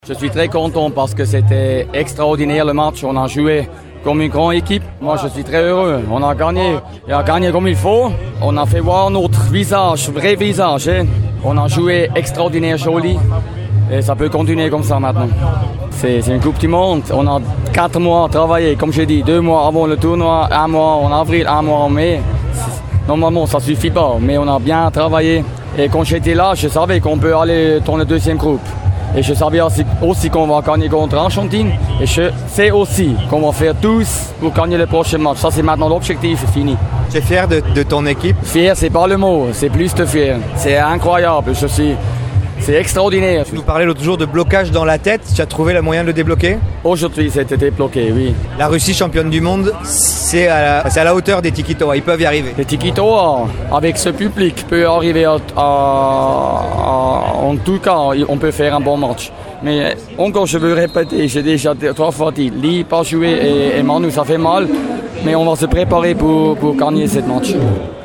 Je suis très content parce que c'était extraordinaire le match. On a joué comme une grande équipe. Moi, je suis très heureux. On a gagné. Et a gagné comme il faut. On a fait voir notre visage, vrai visage. Hein. On a joué extraordinaire, joli. Et ça peut continuer comme ça maintenant. C'est une Coupe du Monde. On a 4 mois à travailler. Comme je dis, 2 mois avant le tournoi, 1 mois en avril, 1 mois en mai. Normalement, ça suffit pas. Mais on a bien travaillé. Et quand j'étais là, je savais qu'on peut aller dans le deuxième groupe. Et je savais aussi qu'on va gagner contre l'Argentine. Et je sais aussi qu'on va faire tous pour gagner le prochain match. Ça, c'est maintenant l'objectif, c'est fini. Tu es fier de ton équipe? Fier, c'est pas le mot, c'est plus de fier. C'est incroyable, c'est extraordinaire. Tu nous parlais l'autre jour de blocage dans la tête. Tu as trouvé le moyen de le débloquer? Aujourd'hui, c'était débloqué, oui. La Russie, championne du monde, c'est à la hauteur des Tiki Toa. Ils peuvent y arriver. Les Tiki Toa, avec ce public, peut arriver en tout cas, on peut faire un bon match. Mais encore, je veux répéter, j'ai déjà 3 fois dit, Lee pas joué et Manu, ça fait mal. Mais on va se préparer pour gagner ce match.